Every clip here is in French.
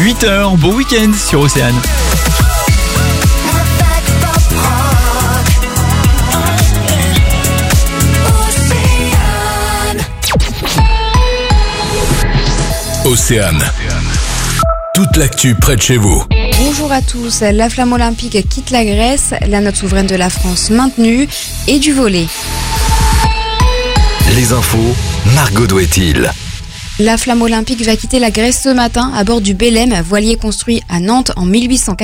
8h, bon week-end sur Océane. Océane. Toute l'actu près de chez vous. Bonjour à tous, la flamme olympique quitte la Grèce, la note souveraine de la France maintenue et du volley. Les infos, Margot Douet-il. La flamme olympique va quitter la Grèce ce matin à bord du Belém, voilier construit à Nantes en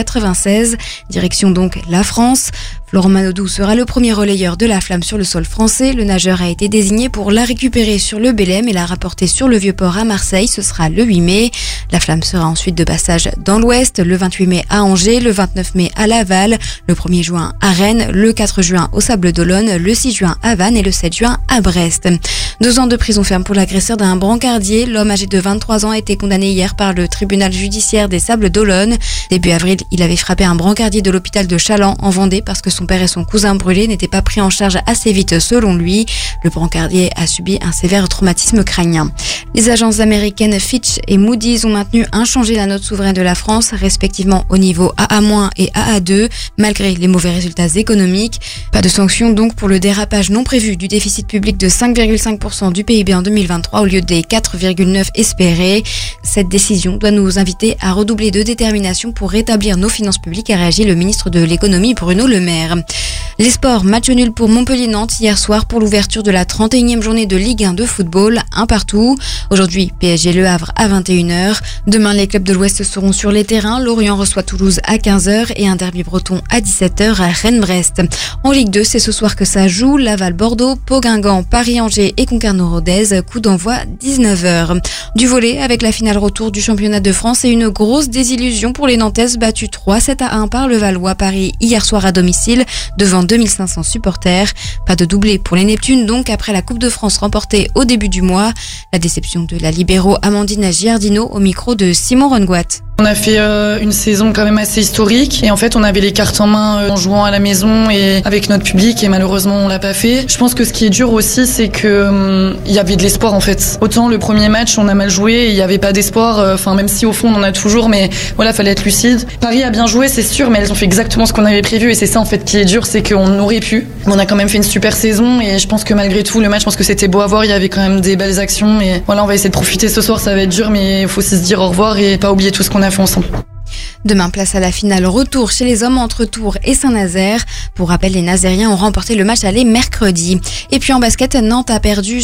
1896. Direction donc la France. Florent Manodou sera le premier relayeur de la flamme sur le sol français. Le nageur a été désigné pour la récupérer sur le Belém et la rapporter sur le Vieux-Port à Marseille. Ce sera le 8 mai. La flamme sera ensuite de passage dans l'Ouest, le 28 mai à Angers, le 29 mai à Laval, le 1er juin à Rennes, le 4 juin au Sables-d'Olonne, le 6 juin à Vannes et le 7 juin à Brest. 2 ans de prison ferme pour l'agresseur d'un brancardier. L'homme âgé de 23 ans a été condamné hier par le tribunal judiciaire des Sables-d'Olonne. Début avril, il avait frappé un brancardier de l'hôpital de Chaland en Vendée parce que son père et son cousin brûlés n'étaient pas pris en charge assez vite selon lui. Le brancardier a subi un sévère traumatisme crânien. Les agences américaines Fitch et Moody's ont maintenu inchangée la note souveraine de la France, respectivement au niveau AA- et AA2, malgré les mauvais résultats économiques. Pas de sanctions donc pour le dérapage non prévu du déficit public de 5,5% du PIB en 2023 au lieu des 4,9% espérés. Cette décision doit nous inviter à redoubler de détermination pour rétablir nos finances publiques, a réagi le ministre de l'économie Bruno Le Maire. Les sports, match nul pour Montpellier-Nantes hier soir pour l'ouverture de la 31e journée de Ligue 1 de football, un partout. Aujourd'hui, PSG Le Havre à 21h. Demain, les clubs de l'Ouest seront sur les terrains. Lorient reçoit Toulouse à 15h et un derby breton à 17h à Rennes-Brest. En Ligue 2, c'est ce soir que ça joue. Laval-Bordeaux, Pau-Guingamp, Paris-Angers et Concarneau-Rodez. Coup d'envoi 19h. Du volley avec la finale retour du championnat de France et une grosse désillusion pour les Nantaises battues 3-7-1 par le Valois-Paris hier soir à domicile devant 2500 supporters. Pas de doublé pour les Neptunes donc après la Coupe de France remportée au début du mois. La déception de la libéro Amandine Giardino au micro de Simon Rongoat. On a fait une saison quand même assez historique et en fait on avait les cartes en main en jouant à la maison et avec notre public et malheureusement on l'a pas fait. Je pense que ce qui est dur aussi c'est que il y avait de l'espoir en fait. Autant le premier match on a mal joué et il y avait pas d'espoir, enfin même si au fond on en a toujours, mais voilà, fallait être lucide. Paris a bien joué c'est sûr, mais elles ont fait exactement ce qu'on avait prévu et c'est ça en fait qui est dur, c'est qu'on aurait pu. On a quand même fait une super saison et je pense que malgré tout le match, je pense que c'était beau à voir, il y avait quand même des belles actions et voilà, on va essayer de profiter ce soir, ça va être dur mais il faut aussi se dire au revoir et pas oublier tout ce qu'on a fait ensemble. Demain, place à la finale retour chez les hommes entre Tours et Saint-Nazaire. Pour rappel, les Nazériens ont remporté le match aller mercredi. Et puis en basket, Nantes a perdu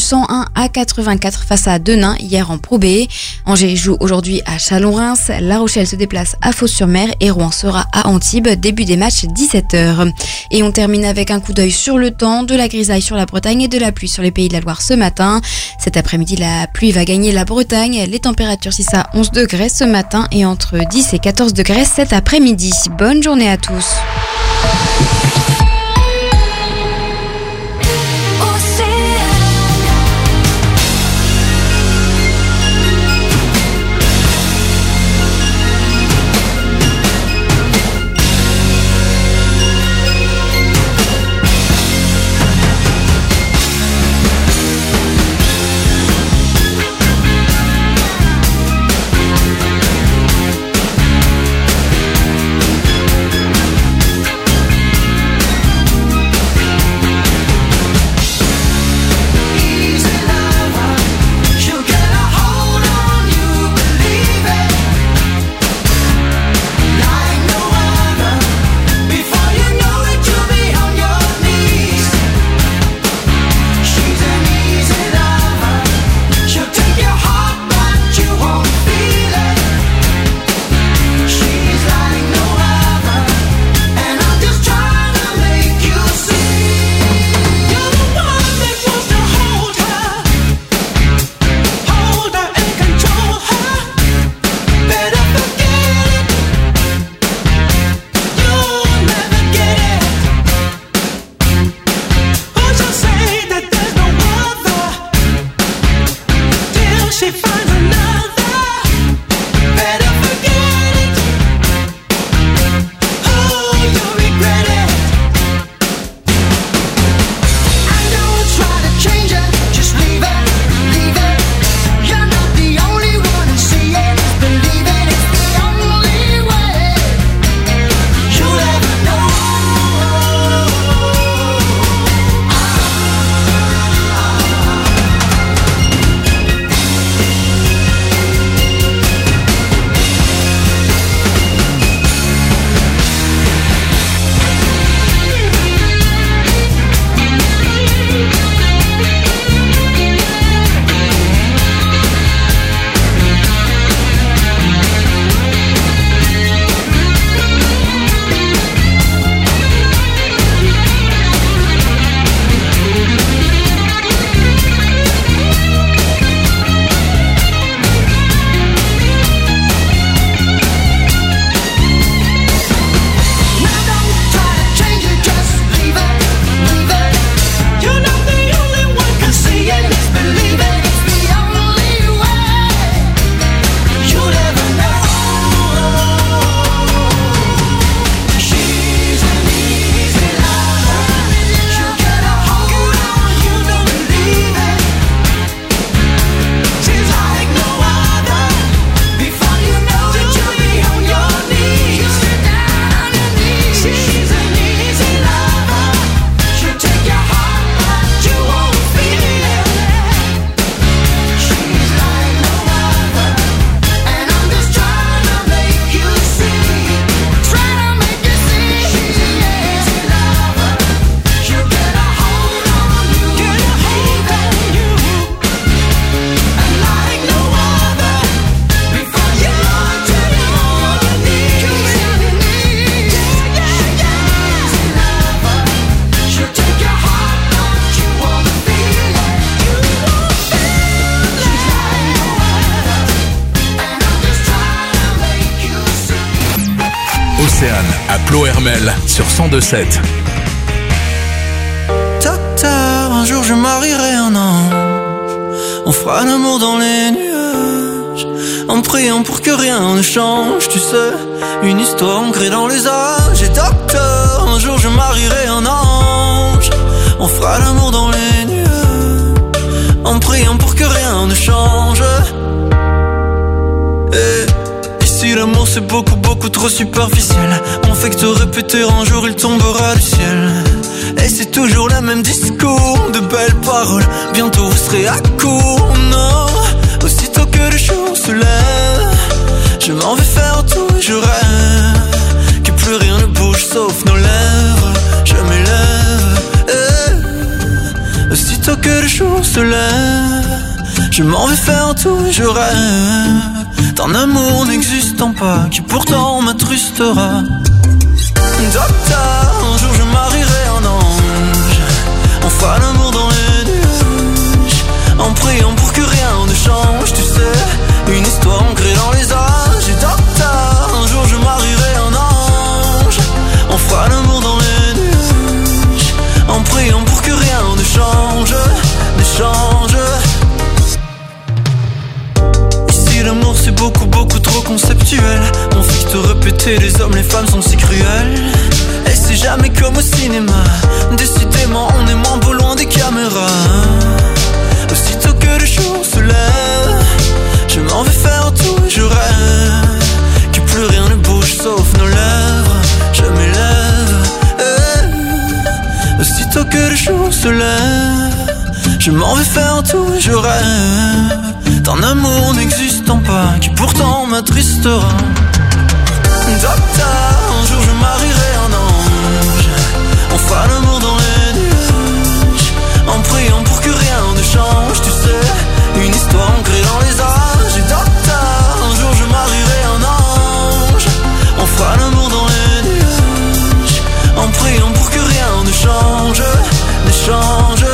101-84 face à Denain hier en Pro B. Angers joue aujourd'hui à Chalon-Reims. La Rochelle se déplace à Fos-sur-Mer et Rouen sera à Antibes. Début des matchs 17h. Et on termine avec un coup d'œil sur le temps, de la grisaille sur la Bretagne et de la pluie sur les Pays de la Loire ce matin. Cet après-midi, la pluie va gagner la Bretagne. Les températures 6 à 11 degrés ce matin et entre 10 et 14 degrés cet après-midi. Bonne journée à tous. Océane à Plohermel sur 102.7. Docteur, un jour je marierai un ange. On fera l'amour dans les nuages, en priant pour que rien ne change. Tu sais, une histoire ancrée dans les âges. Et docteur, un jour je marierai un ange. On fera l'amour dans les nuages, en priant pour que rien ne change. Et ici l'amour c'est beaucoup beaucoup trop superficiel. On fait que te répéter un jour il tombera du ciel. Et c'est toujours le même discours, de belles paroles, bientôt vous serez à court. Non, aussitôt que le jour se lève, je m'en vais faire tout et je rêve que plus rien ne bouge sauf nos lèvres. Je m'élève, aussitôt que le jour se lève, je m'en vais faire tout et je rêve d'un amour n'existant pas, qui pourtant m'attrustera. Docteur, un jour je marierai un ange. On fera l'amour dans les nuages, en priant pour que rien ne change. Tu sais, une histoire ancrée dans les âges. Et docteur, un jour je marierai un ange. On fera l'amour dans les nuages, en priant pour que rien ne change, ne change. Ici l'amour c'est beaucoup beaucoup trop conceptuel. On fait que te répéter, les hommes, les femmes sont si cruels. Et c'est jamais comme au cinéma, décidément on est moins beau loin des caméras. Aussitôt que le jour se lève, je m'en vais faire tout et je rêve que plus rien ne bouge sauf nos lèvres. Je m'élève, aussitôt que le jour se lève, je m'en vais faire tout et je rêve d'un amour n'existant pas, qui pourtant m'attristera. Docteur, un jour je marierai un ange. On fera l'amour dans les nuages, en priant pour que rien ne change. Tu sais, une histoire ancrée dans les âges. Et docteur, un jour je marierai un ange. On fera l'amour dans les nuages, en priant pour que rien ne change, ne change.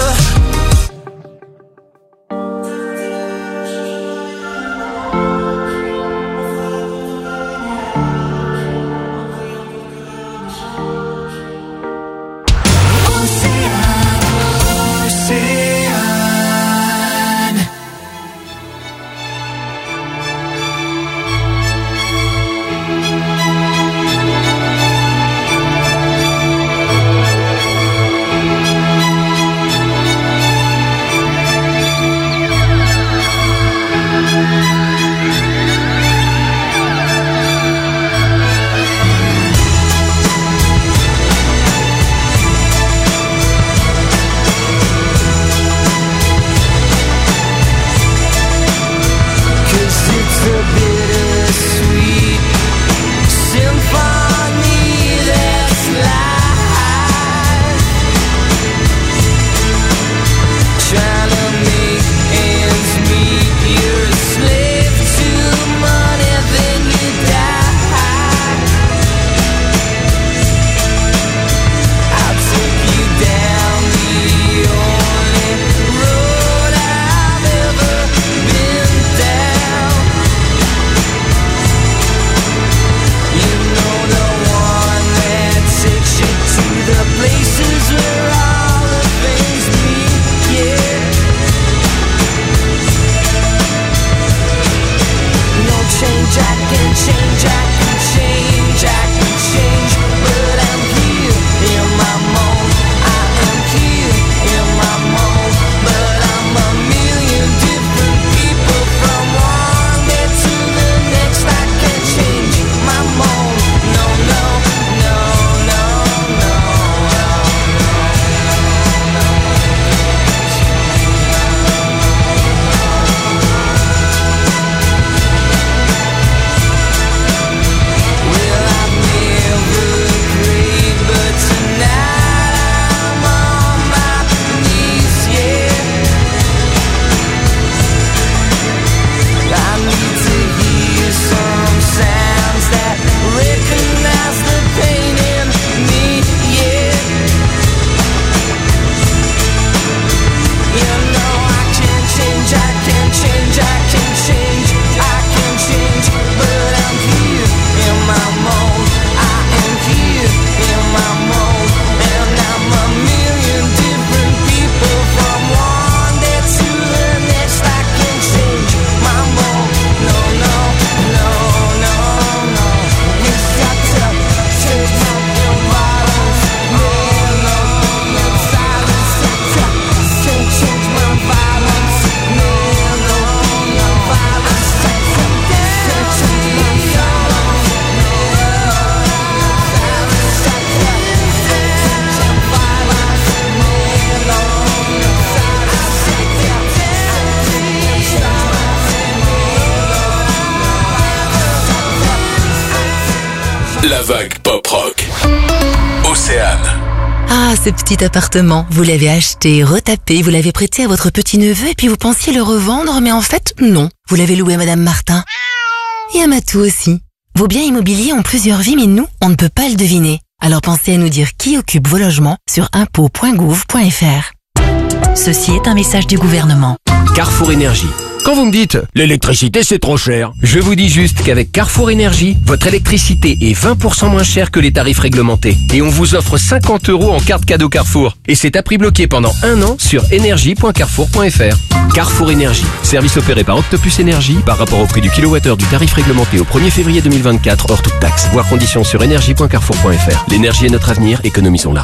La vague pop-rock. Océane. Ah, ce petit appartement, vous l'avez acheté, retapé, vous l'avez prêté à votre petit-neveu et puis vous pensiez le revendre, mais en fait, non. Vous l'avez loué à Madame Martin. Et à Matou aussi. Vos biens immobiliers ont plusieurs vies, mais nous, on ne peut pas le deviner. Alors pensez à nous dire qui occupe vos logements sur impôts.gouv.fr. Ceci est un message du gouvernement. Carrefour Énergie. Quand vous me dites « l'électricité c'est trop cher », je vous dis juste qu'avec Carrefour Énergie, votre électricité est 20% moins chère que les tarifs réglementés. Et on vous offre 50 € en carte cadeau Carrefour. Et c'est à prix bloqué pendant 1 an sur énergie.carrefour.fr. Carrefour Énergie. Service opéré par Octopus Énergie par rapport au prix du kilowattheure du tarif réglementé au 1er février 2024 hors toute taxe. Voir conditions sur énergie.carrefour.fr. L'énergie est notre avenir, économisons-la.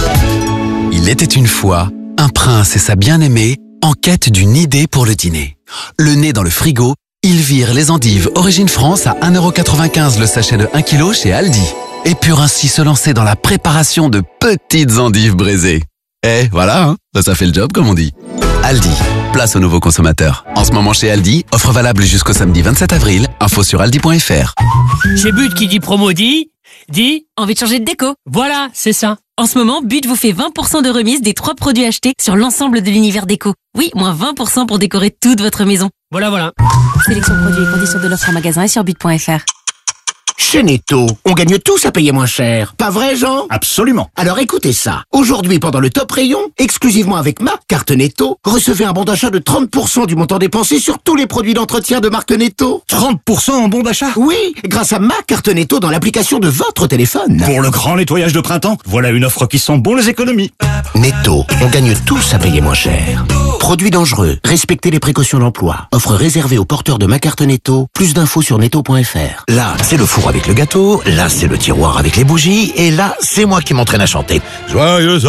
Il était une fois un prince et sa bien-aimée en quête d'une idée pour le dîner. Le nez dans le frigo, ils virent les endives Origine France à 1,95 € le sachet de 1 kg chez Aldi. Et purent ainsi se lancer dans la préparation de petites endives braisées. Et voilà, hein, ça fait le job comme on dit. Aldi, place aux nouveaux consommateurs. En ce moment chez Aldi, offre valable jusqu'au samedi 27 avril, info sur aldi.fr. Chez But qui dit promo dit envie de changer de déco. Voilà, c'est ça. En ce moment, But vous fait 20% de remise des 3 produits achetés sur l'ensemble de l'univers déco. Oui, moins 20% pour décorer toute votre maison. Voilà. Sélection produits et conditions de l'offre en magasin et sur but.fr. Chez Netto, on gagne tous à payer moins cher. Pas vrai, Jean? Absolument. Alors écoutez ça. Aujourd'hui, pendant le top rayon, exclusivement avec ma carte Netto, recevez un bon d'achat de 30% du montant dépensé sur tous les produits d'entretien de marque Netto. 30% en bon d'achat? Oui, grâce à ma carte Netto dans l'application de votre téléphone. Pour le grand nettoyage de printemps, voilà une offre qui sent bon les économies. Netto, on gagne tous à payer moins cher. Produits dangereux, respectez les précautions d'emploi. Offre réservée aux porteurs de ma carte Netto. Plus d'infos sur netto.fr. Là, c'est le four avec le gâteau, là c'est le tiroir avec les bougies, et là c'est moi qui m'entraîne à chanter. Joyeux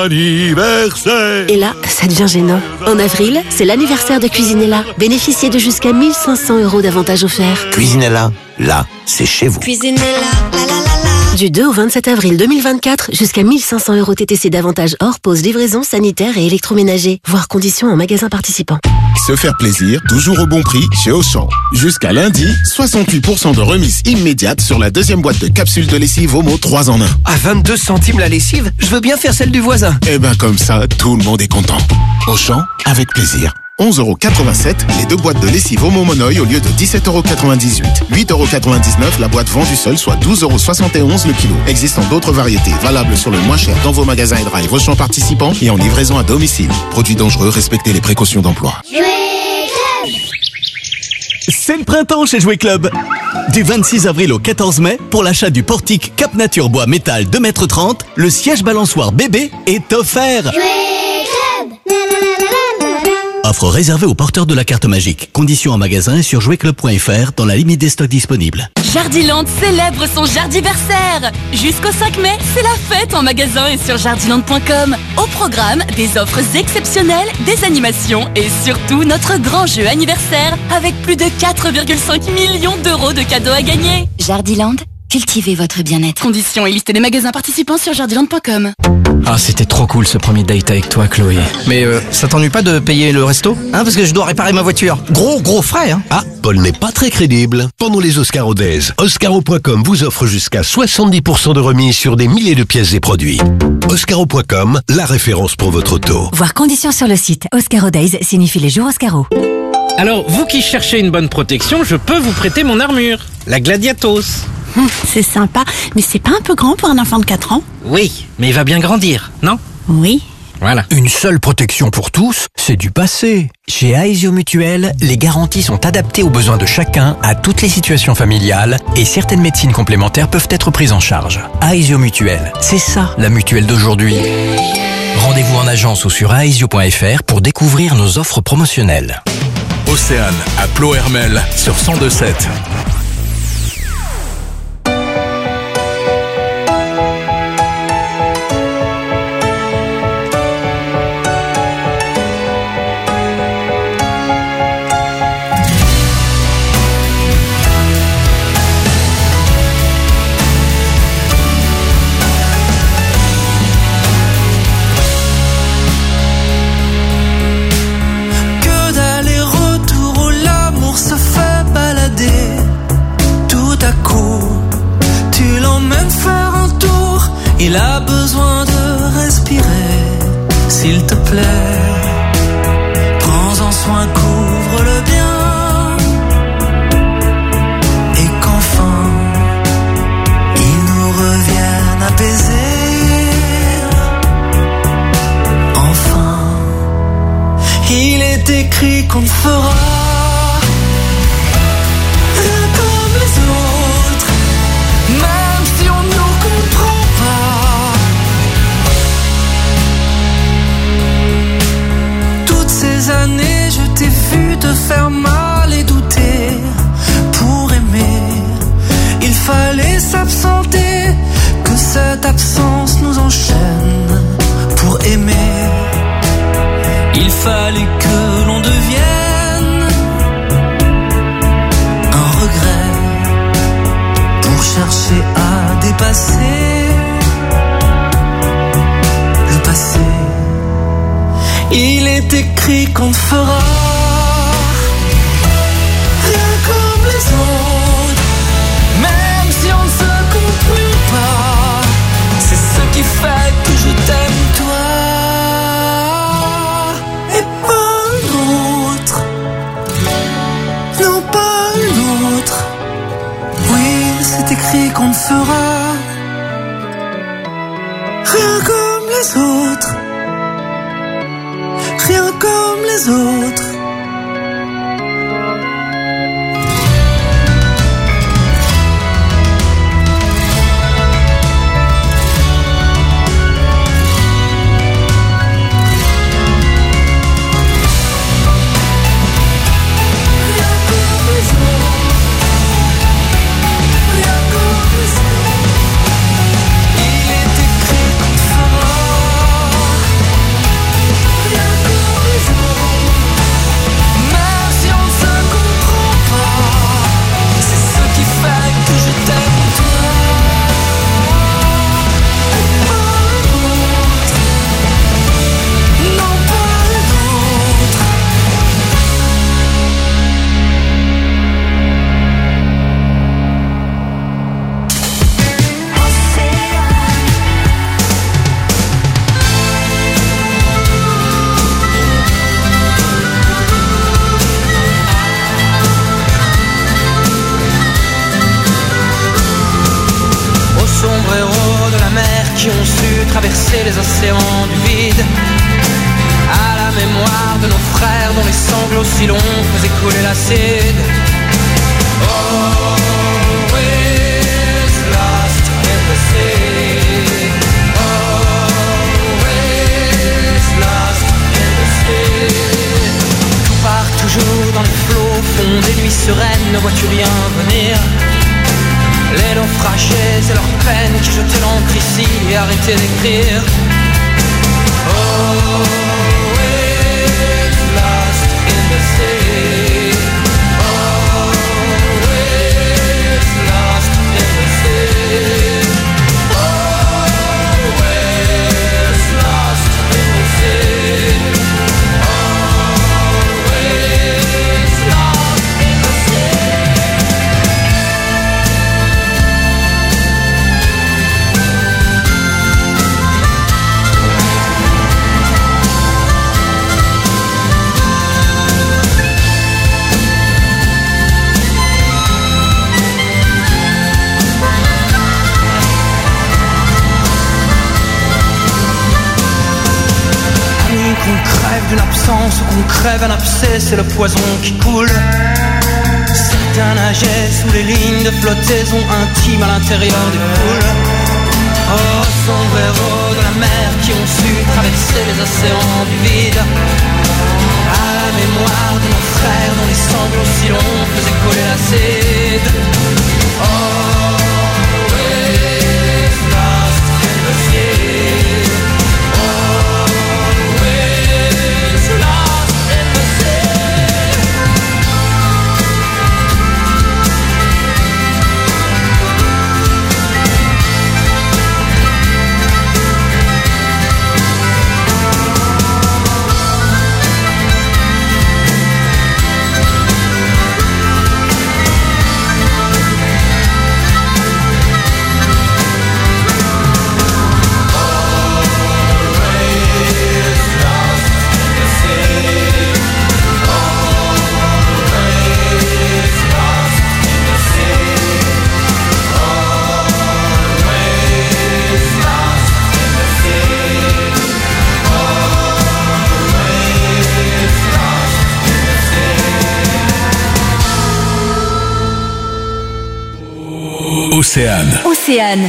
anniversaire! Et là, ça devient gênant. En avril, c'est l'anniversaire de Cuisinella. Bénéficiez de jusqu'à 1 500 € d'avantages offerts. Cuisinella, là, c'est chez vous. Cuisinella, la la la la. Du 2 au 27 avril 2024, jusqu'à 1 500 € TTC d'avantages hors pause, livraison, sanitaire et électroménager. Voir conditions en magasin participant. Se faire plaisir, toujours au bon prix chez Auchan. Jusqu'à lundi, 68% de remise immédiate sur la deuxième boîte de capsules de lessive Omo 3 en 1. À 22 centimes la lessive, je veux bien faire celle du voisin. Eh ben comme ça, tout le monde est content. Auchan, avec plaisir. 11,87 €, les 2 boîtes de lessive Omo Monoï au lieu de 17,98 €. 8,99 € la boîte vendue seule, soit 12,71 € le kilo. Existant d'autres variétés, valables sur le moins cher dans vos magasins et drive Auchan participants et en livraison à domicile. Produits dangereux, respectez les précautions d'emploi. C'est le printemps chez Jouet Club. Du 26 avril au 14 mai, pour l'achat du portique Cap Nature Bois Métal 2,30 m, le siège balançoire bébé est offert. Offre réservée aux porteurs de la carte magique. Conditions en magasin et sur jouetclub.fr dans la limite des stocks disponibles. Jardiland célèbre son jardiversaire. Jusqu'au 5 mai, c'est la fête en magasin et sur jardiland.com. Au programme, des offres exceptionnelles, des animations et surtout notre grand jeu anniversaire avec plus de 4,5 millions d'euros de cadeaux à gagner. Jardiland, cultivez votre bien-être. Conditions et liste des magasins participants sur jardiland.com. Ah, c'était trop cool ce premier date avec toi, Chloé. Mais ça t'ennuie pas de payer le resto? Parce que je dois réparer ma voiture. Gros frais, hein. Ah, Paul n'est pas très crédible. Pendant les Oscaro Days, Oscaro.com vous offre jusqu'à 70% de remise sur des milliers de pièces et produits. Oscaro.com, la référence pour votre auto. Voir conditions sur le site. Oscaro Days signifie les jours Oscaro. Alors, vous qui cherchez une bonne protection, je peux vous prêter mon armure. La Gladiatos. C'est sympa, mais c'est pas un peu grand pour un enfant de 4 ans? Oui, mais il va bien grandir, non? Oui. Voilà. Une seule protection pour tous, c'est du passé. Chez Aesio Mutuel, les garanties sont adaptées aux besoins de chacun, à toutes les situations familiales, et certaines médecines complémentaires peuvent être prises en charge. Aesio Mutuel, c'est ça la mutuelle d'aujourd'hui. Rendez-vous en agence ou sur aesio.fr pour découvrir nos offres promotionnelles. Océane à Plohermel sur 102.7. Que d'aller-retour où l'amour se fait balader Il a besoin de respirer, s'il te plaît. Prends-en soin, couvre-le bien. Et qu'enfin, il nous revienne apaisé. Enfin, il est écrit qu'on ne fera rien comme les autres, même si on ne nous comprend pas. Toutes ces années, je t'ai vu te faire mal et douter. Pour aimer, il fallait s'absenter, que cette absence nous enchaîne. Pour aimer, il fallait que l'on devienne un regret pour chercher à dépasser le passé. Il est écrit qu'on ne fera rien comme les autres, même si on ne se comprend pas. C'est ce qui fait que je t'aime toi et pas un autre. Non, pas un autre. Oui, c'est écrit qu'on ne fera rien comme les autres. Rien comme les autres. Qui ont su traverser les océans du vide, à la mémoire de nos frères dont les sanglots si longs faisaient couler l'acide. Always lost in the sea. Always lost in the sea. Tout part toujours dans les flots, fond des nuits sereines, ne vois-tu rien venir? Les naufragés et leurs peines qui jetaient l'encre ici et arrêtaient d'écrire. Always lost in the sea. Always lost in the sea. Always lost in the sea. Always lost in the sea. Qu'on crève d'une absence ou qu'on crève un abcès, c'est le poison qui coule. Certains nageaient sous les lignes de flottaison intime à l'intérieur des poules. Oh, sombres héros de la mer qui ont su traverser les océans du vide, à la mémoire de nos frères dont les sanglots si longs faisaient couler l'acide. Always lost in the sea. Océane. Océane.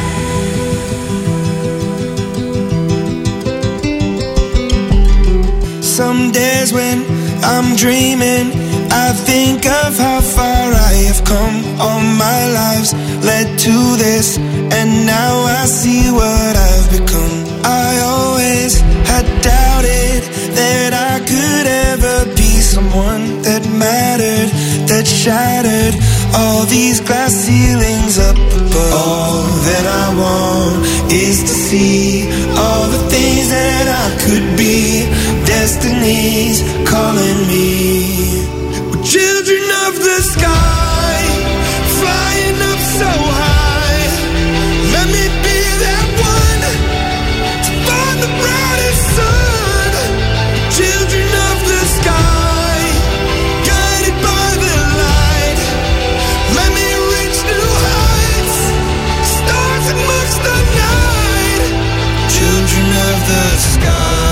Some days when I'm dreaming, I think of how far I have come. All my lives led to this, and now I see what I've become. I always had doubted that I could ever be someone that mattered, that shattered all these glass ceilings up above. All that I want is to see all the things that I could be. Destiny's calling me. We're children of the sky, flying up so high. Let me be that one to find the brightest sun. Children of the sky, guided by the light. Let me reach new heights, stars amongst the night. Children of the sky.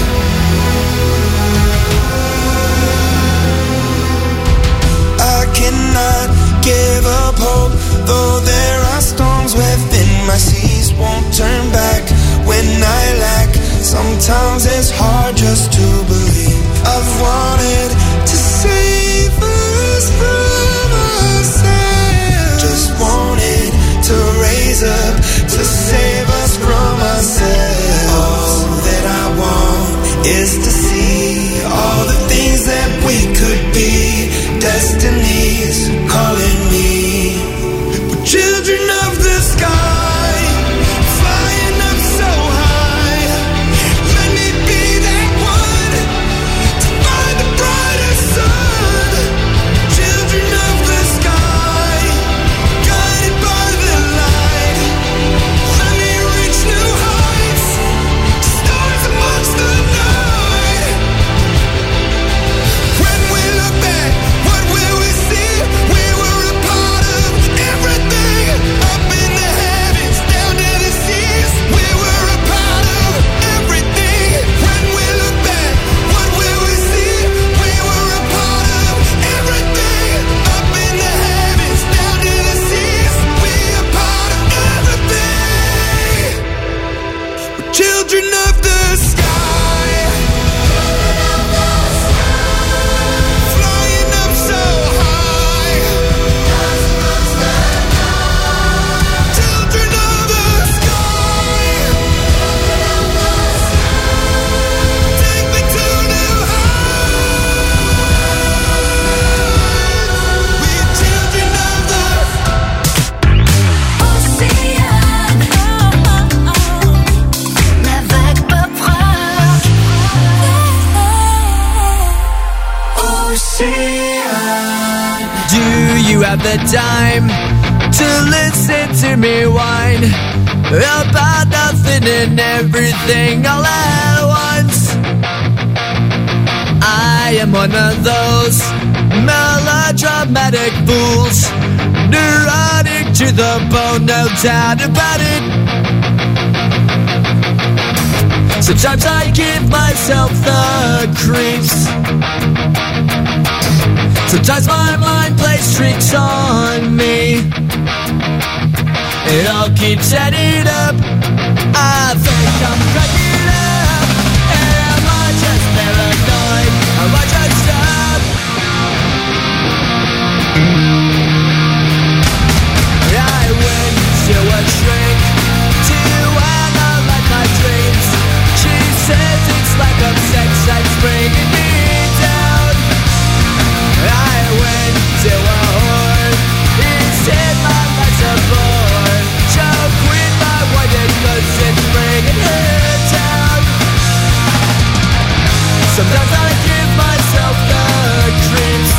Cannot give up hope, though there are storms within my seas. Won't turn back when I lack. Sometimes it's hard just to believe. I've wanted to save us from ourselves. Just wanted to raise up to save us from ourselves. All that I want is to see all the things that we could be. Destiny's calling me. We're children of the sky, flying up so high. Let me be that one to find the brightest sun. Children of the sky, guided by the light. Let me reach new heights, stars amongst the night. When we look back, what will we see? We were a part of everything. Up in the heavens, down to the seas. We were a part of everything. When we look back, what will we see? We were a part of everything. Up in the heavens, down to the seas. We a part of everything. We're children of the sky. Flying up so high. Children of the sky. Take me to new heights. We're children of the Océane. Avec Bob Océane. Do you have the time to listen to me whine about nothing and everything all at once? I am one of those melodramatic fools, neurotic to the bone, no doubt about it. Sometimes I give myself the creeps. Sometimes my mind plays tricks on me. It all keeps adding up. I think I'm cracking up. Am I just paranoid? Am I just up? I went to a shrink to analyze my dreams. She says it's like a sex that's bringing me down. I went to a whore. He said my life's a bore. Choke with my white cause it's bringing her down. Sometimes I give myself the creeps.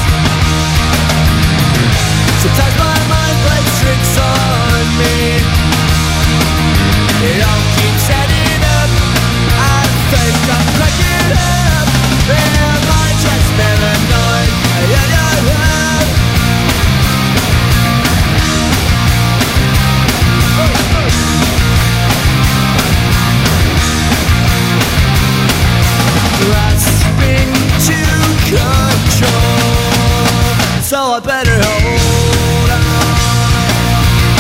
Sometimes my mind plays tricks on me. It all keeps adding up. I think I'm cracking up. Am I just paranoid? Yeah, yeah, yeah. Grasping to control, so I better hold on.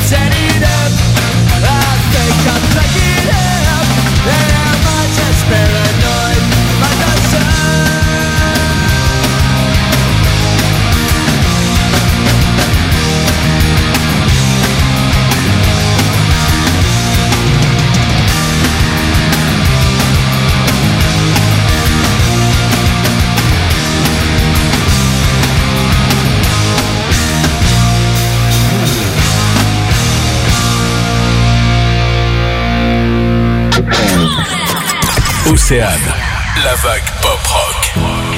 set it up. I think I'm plugging up, and I'm not just paranoid like the sun. Océane, la vague pop rock.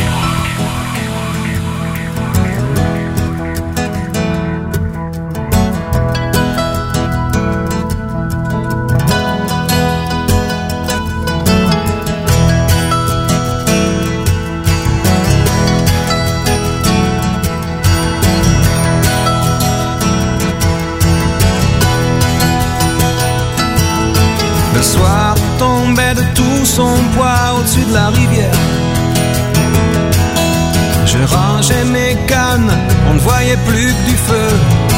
Le soir tombait de tout son poids au-dessus de la rivière. Je rangeais mes cannes, on ne voyait plus que du feu.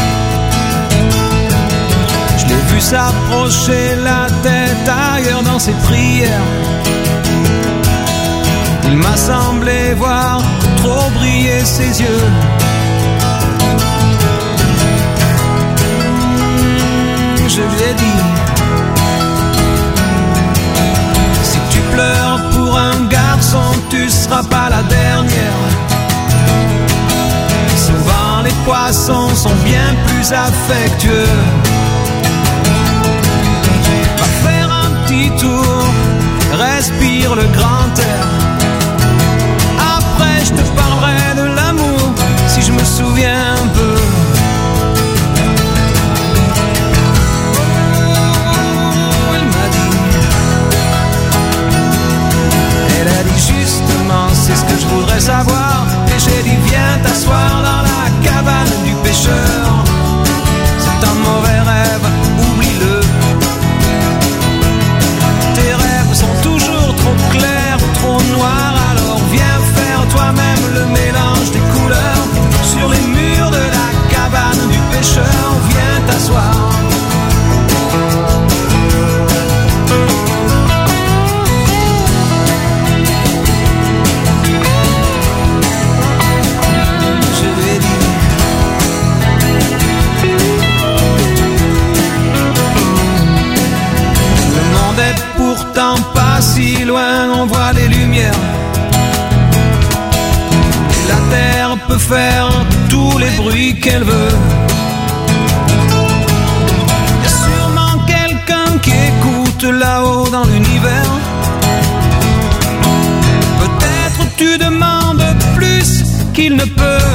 Je l'ai vu s'approcher, la tête ailleurs dans ses prières. Il m'a semblé voir trop briller ses yeux. Je lui ai dit: si tu pleures pour un garçon, tu seras pas la dernière. Souvent les poissons sont bien plus affectueux. Va faire un petit tour, respire le grand air. Après je te parlerai de l'amour, si je me souviens un peu. C'est ce que je voudrais savoir. Et j'ai dit viens t'asseoir dans la cabane du pêcheur. C'est un mauvais rêve, oublie-le. Tes rêves sont toujours trop clairs ou trop noirs. Alors viens faire toi-même le mélange des couleurs. Sur les murs de la cabane du pêcheur, viens t'asseoir. Pourtant pas si loin, on voit les lumières. Et la terre peut faire tous les bruits qu'elle veut. Y a sûrement quelqu'un qui écoute là-haut dans l'univers. Peut-être tu demandes plus qu'il ne peut.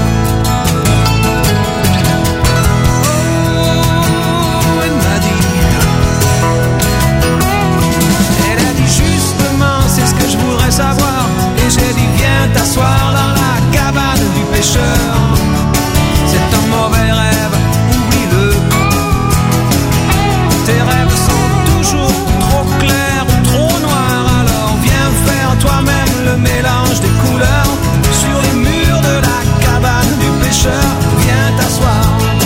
Savoir. Et j'ai dit viens t'asseoir dans la cabane du pêcheur. C'est un mauvais rêve, oublie-le. Tes rêves sont toujours trop clairs ou trop noirs. Alors viens faire toi-même le mélange des couleurs. Sur les murs de la cabane du pêcheur, viens t'asseoir.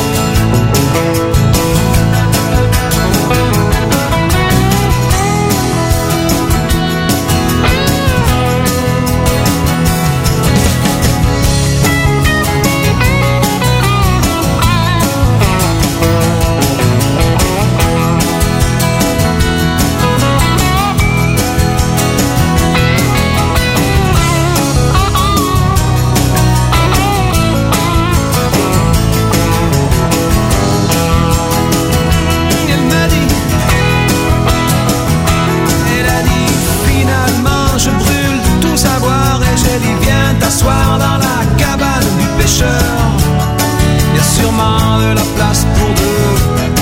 T'asseoir dans la cabane du pêcheur. Y a sûrement de la place pour deux.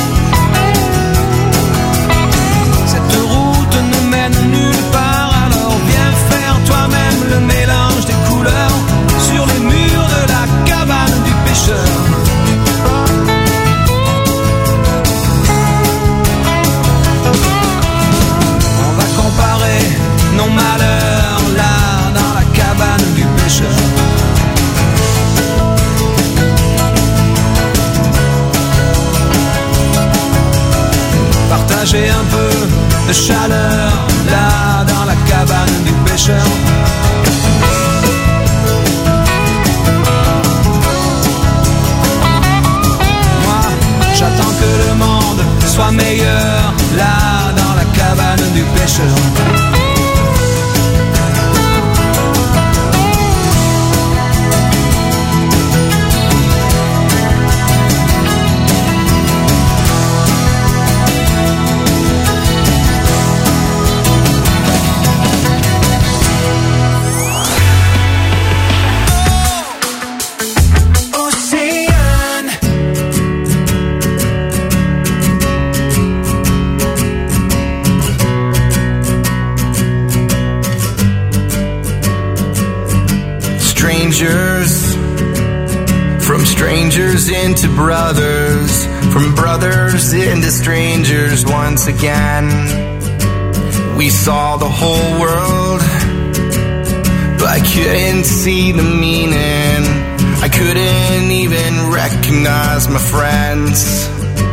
Cette route ne mène nulle part. Alors viens faire toi-même le mélange des couleurs. Sur les murs de la cabane du pêcheur. On va comparer nos malheurs là dans la cabane du pêcheur. de chaleur, là dans la cabane du pêcheur. Moi, j'attends que le monde soit meilleur, là dans la cabane du pêcheur. From strangers into brothers, from brothers into strangers once again. We saw the whole world, but I couldn't see the meaning. I couldn't even recognize my friends.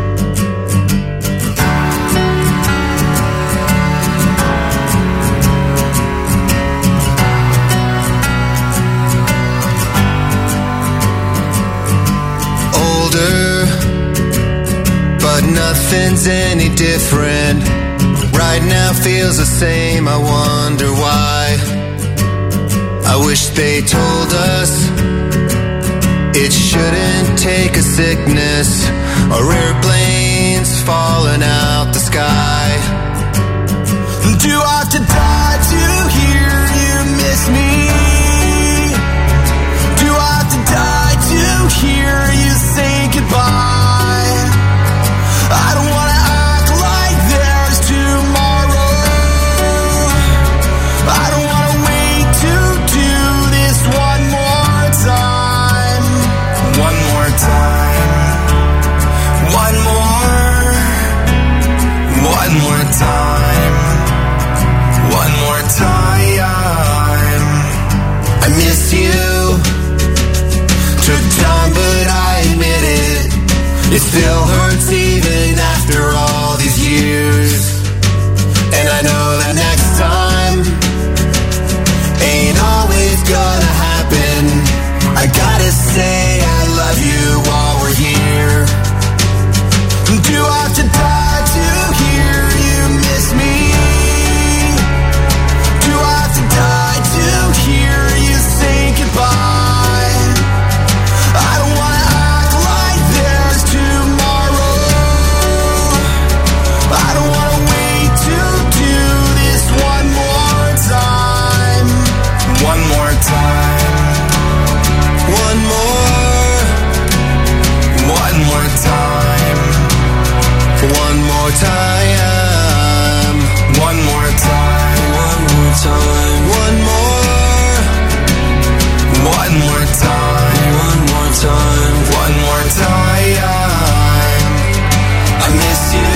But nothing's any different. Right now feels the same, I wonder why. I wish they told us it shouldn't take a sickness or airplanes falling out the sky. Do I have to die to hear you miss me? Do I have to die to hear you say goodbye? I don't wanna act like there's tomorrow. I don't wanna wait to do this one more time. One more time. One more. One more time. One more time. I miss you. Took time, but I admit it. It still hurts even after all these years. And I know that next time ain't always gonna happen. I gotta say I love you while we're here. Do I have to die to hear you miss me? Do I have to die to hear you say goodbye? I don't wanna act like there's tomorrow. I don't wanna wait to do this one more time. One more time. One more. One more time. One more time. One more time. One more time. One more. One more time. One more time. One more time. I miss you.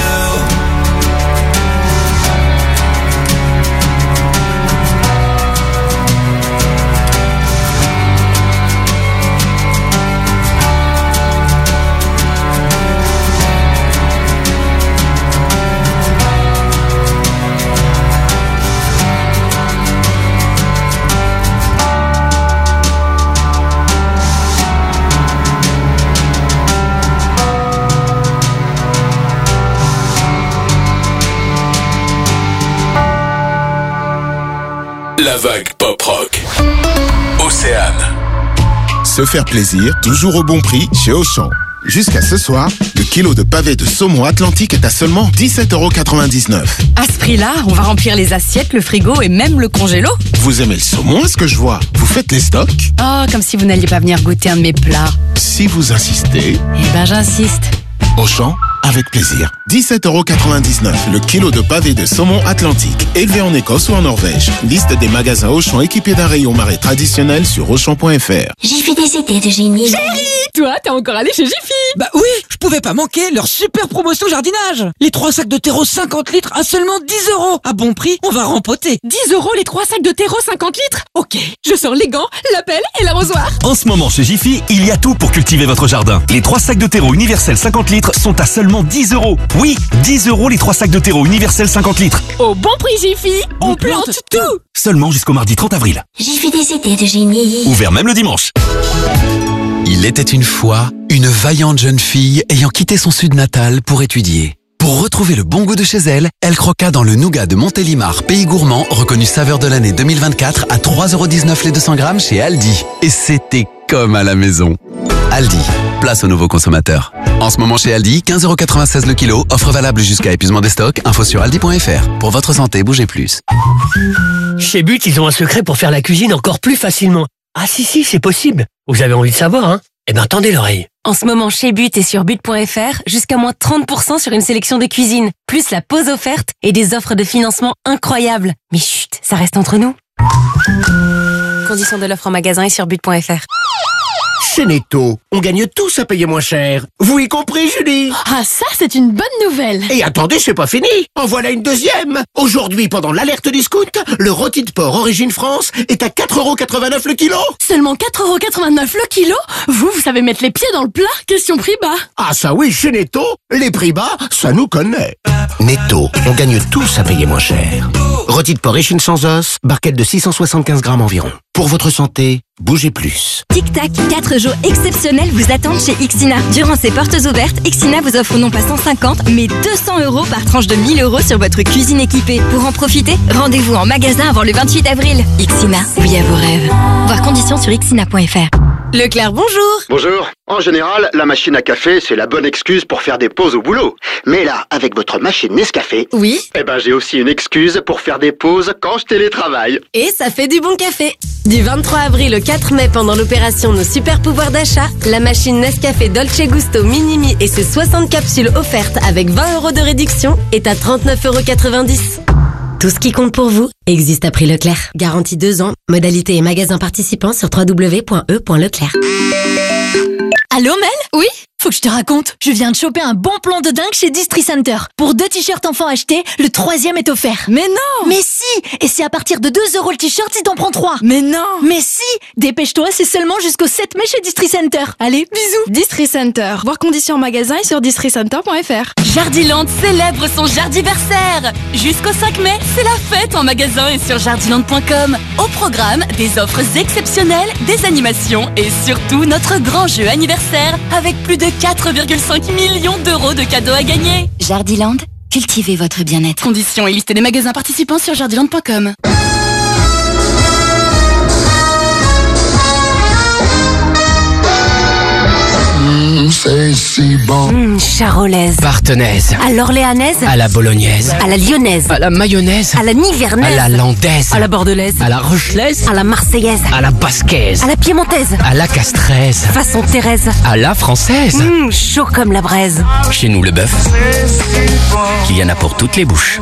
La vague pop-rock. Océane. Se faire plaisir, toujours au bon prix chez Auchan. Jusqu'à ce soir, le kilo de pavé de saumon Atlantique est à seulement 17,99 €. À ce prix-là, on va remplir les assiettes, le frigo et même le congélo. Vous aimez le saumon, est-ce que je vois? Vous faites les stocks? Oh, comme si vous n'alliez pas venir goûter un de mes plats. Si vous insistez... Eh ben, j'insiste. Auchan, avec plaisir. 17,99 € le kilo de pavé de saumon Atlantique, élevé en Écosse ou en Norvège. Liste des magasins Auchan équipés d'un rayon marée traditionnel sur Auchan.fr. Jiffy des idées de génie. Chérie, toi, t'es encore allé chez Jiffy? Bah oui, je pouvais pas manquer leur super promotion jardinage. Les 3 sacs de terreau 50 litres à seulement 10 €. À bon prix, on va rempoter. 10 € les 3 sacs de terreau 50 litres? Ok, je sors les gants, la pelle et l'arrosoir. En ce moment chez Jiffy, il y a tout pour cultiver votre jardin. Les 3 sacs de terreau universel 50 litres sont à seulement seulement 10 €. Oui, 10 € les 3 sacs de terreau universel 50 litres. Au bon prix Jiffy, on plante tout. Seulement jusqu'au mardi 30 avril. Jiffy des idées de génie. Ouvert même le dimanche. Il était une fois une vaillante jeune fille ayant quitté son sud natal pour étudier. Pour retrouver le bon goût de chez elle, elle croqua dans le nougat de Montélimar, pays gourmand, reconnu saveur de l'année 2024 à 3,19 € les 200 grammes chez Aldi. Et c'était comme à la maison. Aldi, place aux nouveaux consommateurs. En ce moment chez Aldi, 15,96 € le kilo, offre valable jusqu'à épuisement des stocks, info sur aldi.fr. Pour votre santé, bougez plus. Chez But, ils ont un secret pour faire la cuisine encore plus facilement. Ah si, c'est possible. Vous avez envie de savoir, hein? Eh ben, tendez l'oreille. En ce moment, chez But et sur but.fr, jusqu'à moins 30% sur une sélection de cuisine, plus la pause offerte et des offres de financement incroyables. Mais chut, ça reste entre nous. Conditions de l'offre en magasin et sur but.fr. Chez Netto, on gagne tous à payer moins cher. Vous y compris, Julie? Ah, ça, c'est une bonne nouvelle. Et attendez, c'est pas fini. En voilà une deuxième. Aujourd'hui, pendant l'alerte discount, le rôti de porc Origine France est à 4,89 € le kilo. Seulement 4,89 € le kilo? Vous savez mettre les pieds dans le plat? Question prix bas. Ah ça oui, chez Netto, les prix bas, ça nous connaît. Netto, on gagne tous à payer moins cher. Rôti de porc échine sans os, barquette de 675 grammes environ. Pour votre santé, bougez plus. Tic-tac, 4 jours exceptionnels vous attendent chez Ixina. Durant ces portes ouvertes, Ixina vous offre non pas 150, mais 200 € par tranche de 1 000 € sur votre cuisine équipée. Pour en profiter, rendez-vous en magasin avant le 28 avril. Ixina, oui à vos rêves. Voir conditions sur ixina.fr. Leclerc, bonjour. Bonjour. En général, la machine à café, c'est la bonne excuse pour faire des pauses au boulot. Mais là, avec votre machine Nescafé... Oui. Eh ben, j'ai aussi une excuse pour faire des pauses quand je télétravaille. Et ça fait du bon café. Du 23 avril au 4 mai, pendant l'opération Nos Super Pouvoirs d'achat, la machine Nescafé Dolce Gusto Minimi et ses 60 capsules offertes avec 20 € de réduction est à 39,90 €. Tout ce qui compte pour vous existe à prix Leclerc. Garantie 2 ans. Modalité et magasins participants sur www.e.leclerc. Allô Mel? Oui? Faut que je te raconte. Je viens de choper un bon plan de dingue chez Distri Center. Pour 2 t-shirts enfants achetés, le 3e est offert. Mais non! Mais si! Et c'est à partir de 2 € le t-shirt si t'en prends 3. Mais non! Mais si! Dépêche-toi, c'est seulement jusqu'au 7 mai chez Distri Center. Allez, bisous! Distri Center. Voir conditions en magasin et sur districenter.fr. Jardiland célèbre son Jardiversaire. Jusqu'au 5 mai, c'est la fête en magasin et sur jardiland.com. Au programme, des offres exceptionnelles, des animations et surtout notre grand jeu anniversaire avec plus de 4,5 millions € de cadeaux à gagner. Jardiland, cultivez votre bien-être. Conditions et liste des magasins participants sur jardiland.com. C'est si bon. Charolaise. Partenaise. À l'orléanaise. À la bolognaise. À la lyonnaise. À la mayonnaise. À la nivernaise. À la landaise. À la bordelaise. À la rochelaise. À la marseillaise. À la basquaise. À la piémontaise. À la castraise. Façon Thérèse. À la française. Chaud comme la braise. Chez nous, le bœuf, il y en a pour toutes les bouches.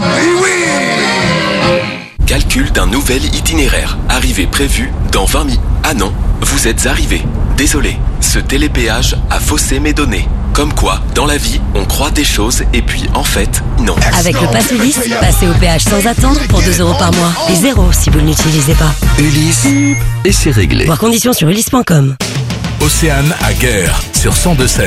Calcul d'un nouvel itinéraire. Arrivée prévue dans 20 minutes. Ah non, vous êtes arrivé. Désolé, ce télépéage a faussé mes données. Comme quoi, dans la vie, on croit des choses et puis en fait, non. Avec le Pass Ulysse, passez au péage sans attendre pour 2 € par mois. Et 0 si vous ne l'utilisez pas. Ulysse, et c'est réglé. Voir conditions sur ulysse.com. Océane à Guerre sur 102.7.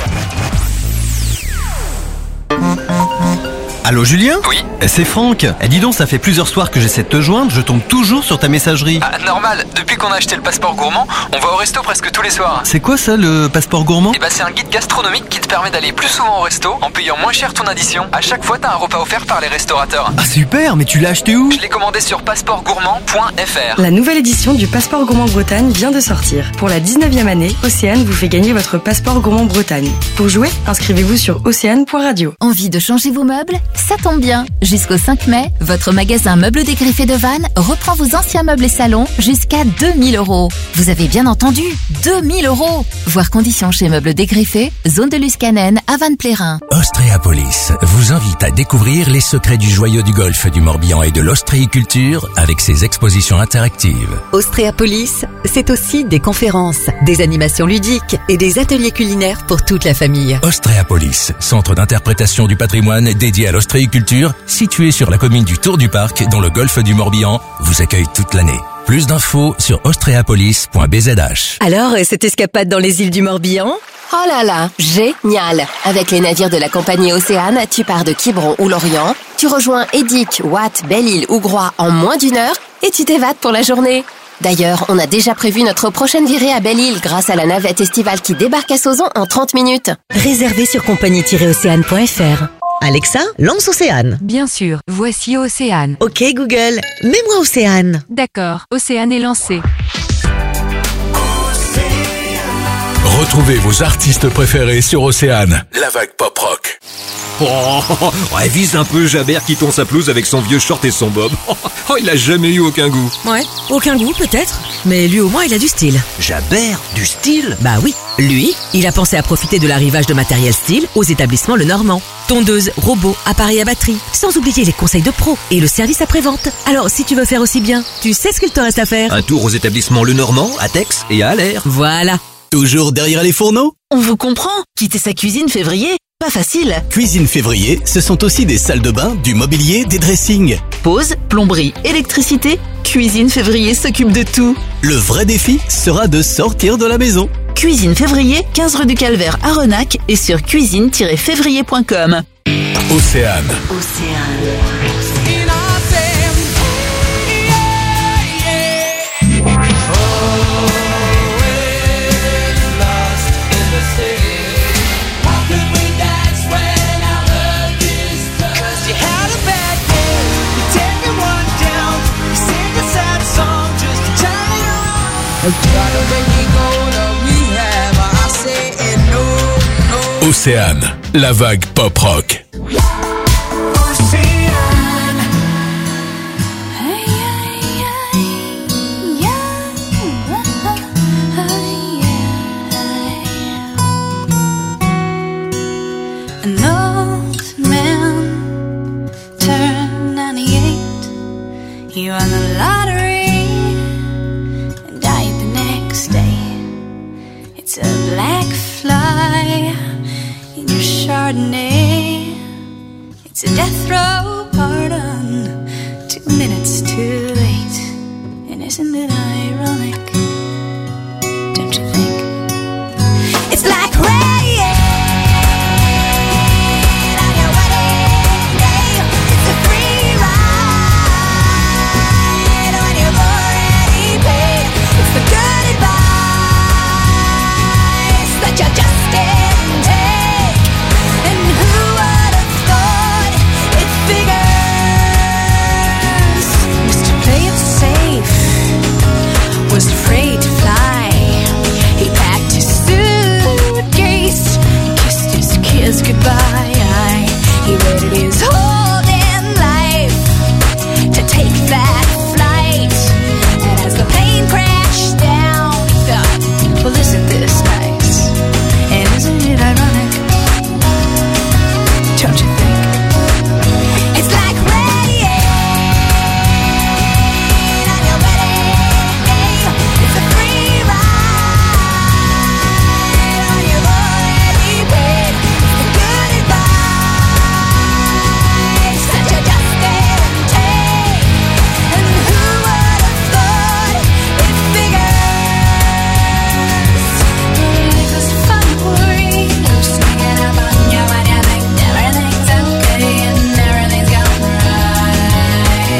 Allô Julien? Oui. C'est Franck. Dis donc, ça fait plusieurs soirs que j'essaie de te joindre, je tombe toujours sur ta messagerie. Ah, normal, depuis qu'on a acheté le passeport gourmand, on va au resto presque tous les soirs. C'est quoi ça, le passeport gourmand? Eh ben c'est un guide gastronomique qui te permet d'aller plus souvent au resto en payant moins cher ton addition. À chaque fois, t'as un repas offert par les restaurateurs. Ah super, mais tu l'as acheté où? Je l'ai commandé sur passeportgourmand.fr. La nouvelle édition du Passeport Gourmand Bretagne vient de sortir. Pour la 19e année, Océane vous fait gagner votre Passeport Gourmand Bretagne. Pour jouer, inscrivez-vous sur océane.radio. Envie de changer vos meubles? Ça tombe bien. Jusqu'au 5 mai, votre magasin Meubles Dégriffés de Vannes reprend vos anciens meubles et salons jusqu'à 2 000 €. Vous avez bien entendu, 2 000 €. Voir conditions chez Meubles Dégriffés, zone de Luscanen à Vannes-Plérin. Ostréapolis vous invite à découvrir les secrets du joyau du golfe du Morbihan et de l'ostréiculture avec ses expositions interactives. Ostréapolis, c'est aussi des conférences, des animations ludiques et des ateliers culinaires pour toute la famille. Ostréapolis, centre d'interprétation du patrimoine dédié à l'ostréiculture, situé sur la commune du Tour du Parc, dans le golfe du Morbihan, vous accueille toute l'année. Plus d'infos sur austriapolis.bzh. Alors, cette escapade dans les îles du Morbihan? Oh là là, génial! Avec les navires de la compagnie Océane, tu pars de Quiberon ou Lorient, tu rejoins Édic, Watt, Belle-Île ou Groix en moins d'1 heure et tu t'évades pour la journée. D'ailleurs, on a déjà prévu notre prochaine virée à Belle-Île grâce à la navette estivale qui débarque à Sauzon en 30 minutes. Réservé sur compagnie-océane.fr. Alexa, lance Océane. Bien sûr, voici Océane. Ok Google, mets-moi Océane. D'accord, Océane est lancée. Retrouvez vos artistes préférés sur Océane. La vague pop rock. Elle vise un peu Jabert qui tond sa pelouse avec son vieux short et son bob. Il a jamais eu aucun goût. Ouais, aucun goût peut-être, mais lui au moins il a du style. Jabert, du style? Bah oui, lui, il a pensé à profiter de l'arrivage de matériel style aux établissements Le Normand. Tondeuse, robots, appareils à batterie, sans oublier les conseils de pro et le service après-vente. Alors si tu veux faire aussi bien, tu sais ce qu'il te reste à faire. Un tour aux établissements Le Normand, à Tex et à Aller. Voilà. Toujours derrière les fourneaux? On vous comprend. Quitter sa cuisine février, pas facile. Cuisine février, ce sont aussi des salles de bain, du mobilier, des dressings. Pause, plomberie, électricité, Cuisine février s'occupe de tout. Le vrai défi sera de sortir de la maison. Cuisine février, 15 rue du Calvaire à Renac et sur cuisine-février.com. Océane. Océane, la vague pop rock. An old man turned 98. He won the lottery and died the next day. It's a black fly in your Chardonnay. It's a death row pardon, 2 minutes too late. And isn't it ironic? Don't you think? It's like rain on your wedding day. It's a free ride when you've already paid. It's the good advice that you just didn't take. And who would have thought it figures? Mr. Play It Safe was afraid to fly. He packed his suitcase, kissed his kids goodbye. He waited his whole damn life to take that flight. And as the plane crashed down, he thought, well, isn't this nice? And isn't it ironic? Don't you think? It's like rain on your wedding day. It's a free ride when you've already paid. It's the good advice that you just didn't take. And who would have thought it figures? Life is fun for you, sneaking up on you when you think everything's okay and everything's going right.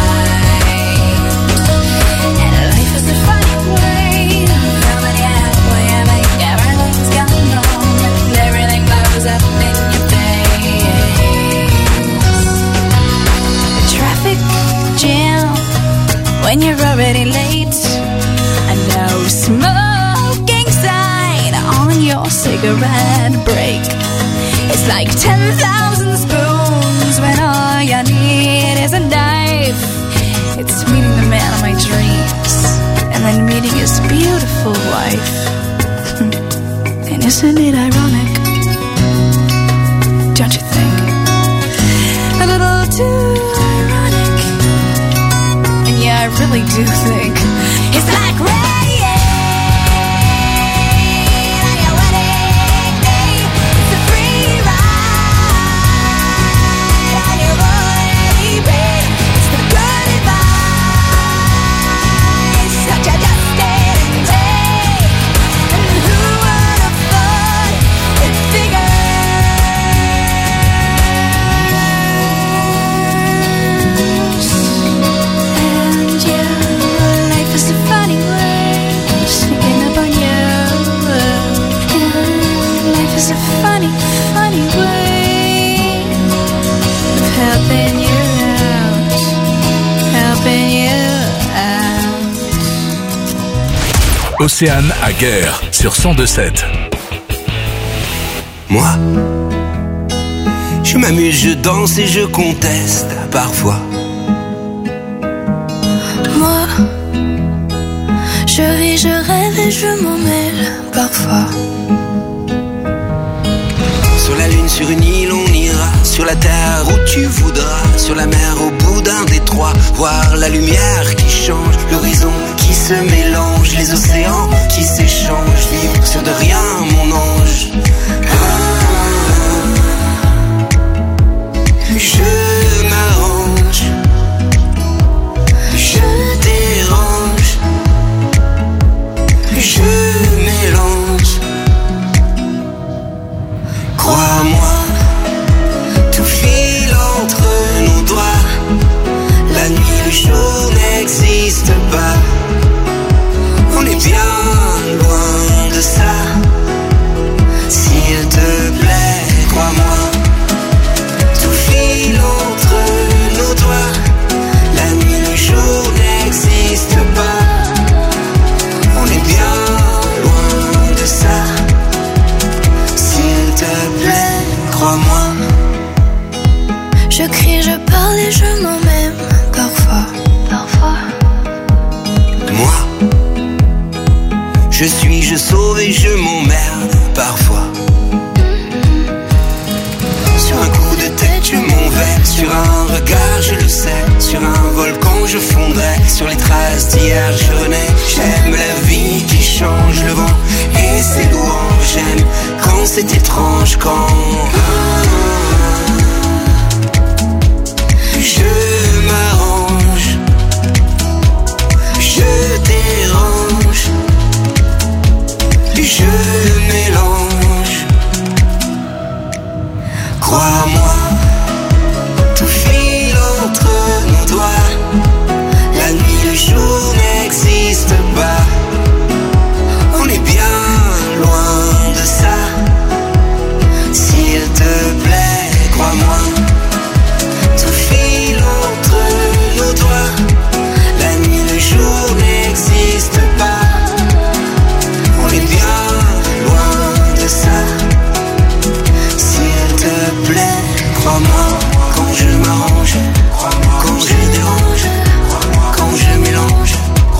And life is a funny way, coming out when you think everything's going wrong and everything blows up in your face. The traffic jam when you're already late, and no smoking sign on your cigarette break. It's like 10,000 spoons when all you need is a knife. It's meeting the man of my dreams and then meeting his beautiful wife. And isn't it ironic? Don't you think? A little too ironic. And yeah, I really do think it's like rain on your wedding day. It's a free ride when you've already paid. It's the good advice has a funny, funny way of helping you out, helping you out. Océane à Guerre sur 102.7. Moi, je m'amuse, je danse et je conteste parfois. Moi, je ris, je rêve et je m'en mêle parfois. Sur la lune, sur une île, on ira. Sur la terre où tu voudras. Sur la mer, au bout d'un détroit. Voir la lumière qui change, l'horizon qui se mélange, les océans qui s'échangent. Vivre sur de rien, mon ange. Je m'arrange, je dérange, je mélange. Crois-moi, tout file entre nos doigts. La nuit, le jour n'existe pas. On est bien loin de ça. S'il te plaît, crois-moi. Entre nos doigts, la nuit, le jour n'existe pas. On est bien loin de ça. S'il te plaît, crois-moi. Je crie, je parle et je m'en même parfois, parfois. Moi, je suis, je sauve et je m'emmerde parfois. Sur un coup de tête, je m'en vais. Sur un regard, je le sais. Sur un volcan, je fondrai. Sur les traces d'hier, je renais. J'aime la vie qui change le vent et ses louanges. J'aime quand c'est étrange, quand je m'arrange, je dérange, je mélange. Crois-moi, tout file entre nos doigts. La nuit, le jour n'existe pas. On est bien loin de ça. S'il te plaît, crois-moi. Tout file entre nos doigts. La nuit, le jour n'existe pas. On est bien loin de ça. S'il te plaît, crois-moi, quand je m'arrange, quand je dérange, quand je mélange,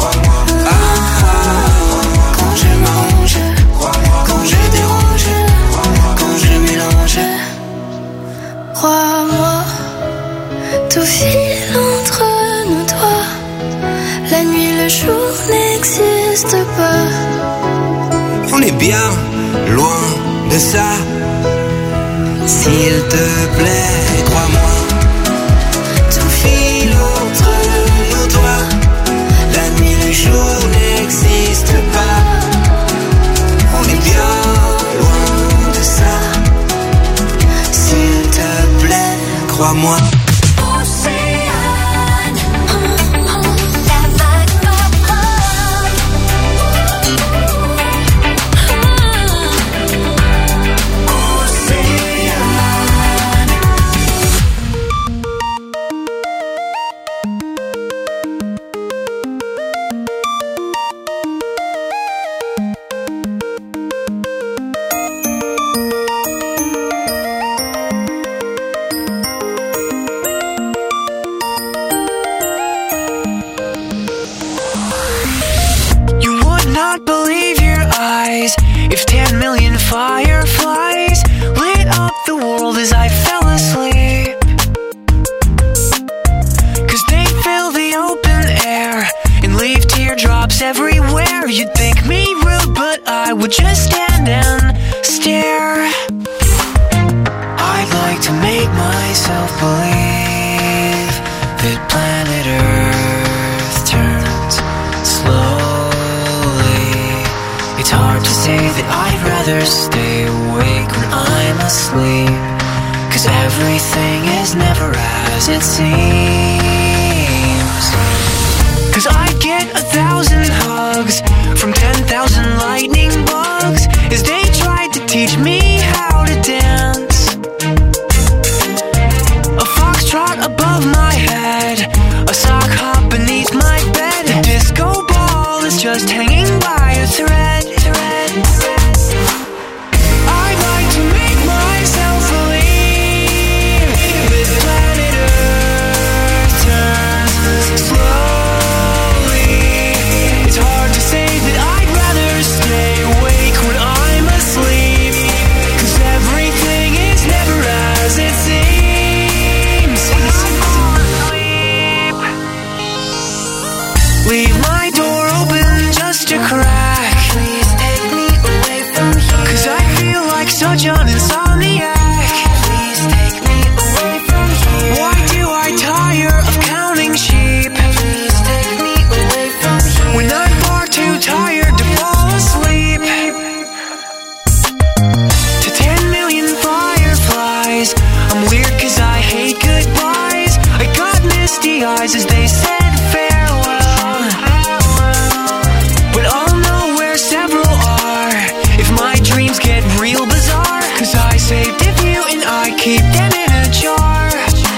quand je m'arrange, quand je dérange, quand je mélange. Crois-moi, tout file entre nos doigts. La nuit, le jour n'existe pas. On est bien loin de ça. S'il te plaît, crois-moi. Tout file entre nos doigts. La nuit, le jour n'existe pas. On est bien loin de ça. S'il te plaît, crois-moi. If 10 million fireflies lit up the world as I fell asleep, 'cause they fill the open air and leave teardrops everywhere. You'd think me rude, but I would just stand and stare. I'd like to make myself believe that planet Earth turns slowly. It's hard to say that I'd rather stay awake when I'm asleep, 'cause everything is never as it seems. 'Cause I'd get 1,000 hugs from 10,000 lightning bugs as they tried to teach me how an insomniac. Please take me away from here. Why do I tire of counting sheep? Please take me away from here. When I'm far too tired to fall asleep. To 10 million fireflies, I'm weird cause I hate goodbyes. I got misty eyes as they said farewell, but I'll know where several are if my dreams get real bizarre. Cause I saved a few and I keep them in a jar.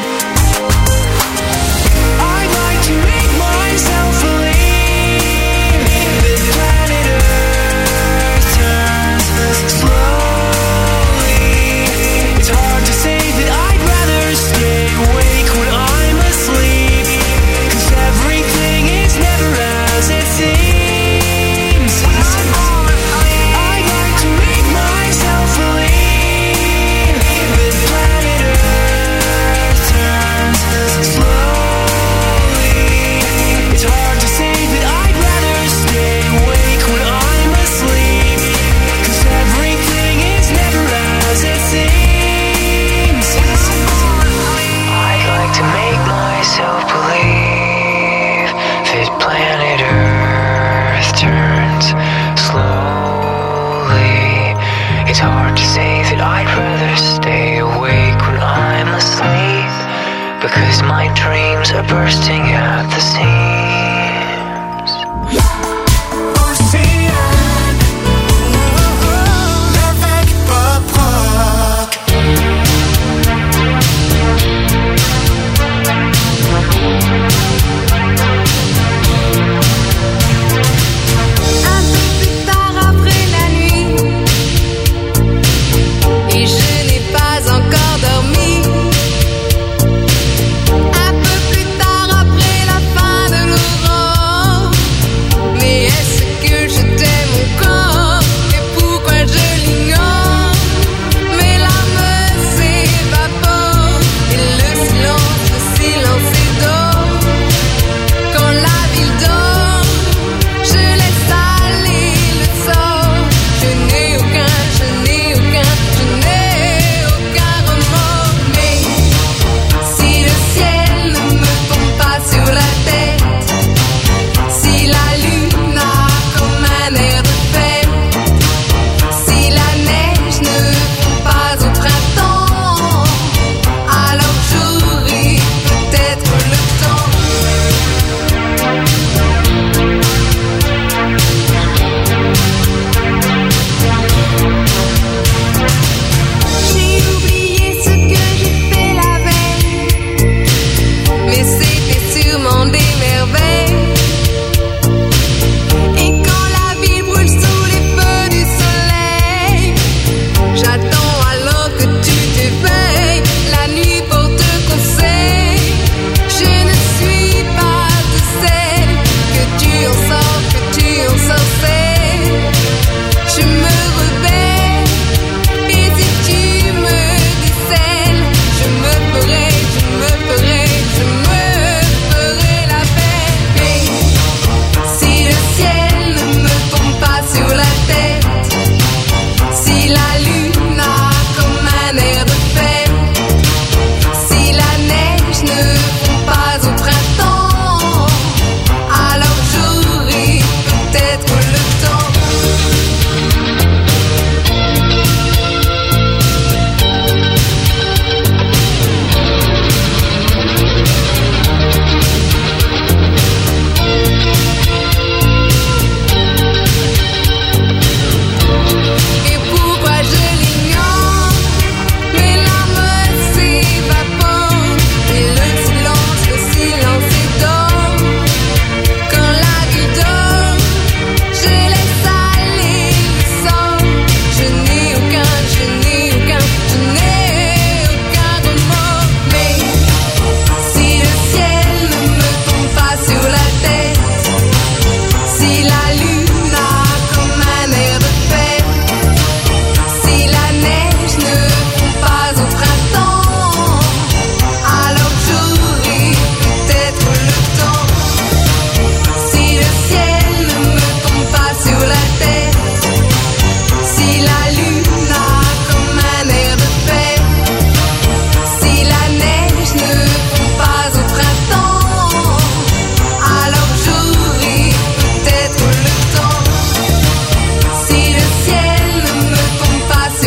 I'd like to make myself believe that planet Earth turns slowly. It's hard to say that I'd rather stay awake when I'm asleep, cause everything is never as it seems. I'd like to make myself believe that planet Earth turns slowly. It's hard to say that I'd rather stay awake when I'm asleep, cause everything is never as it seems. I'd like to make myself believe that planet Earth turns slowly. It's hard to say that I'd rather stay awake when I'm asleep, because my dreams are bursting at the seams.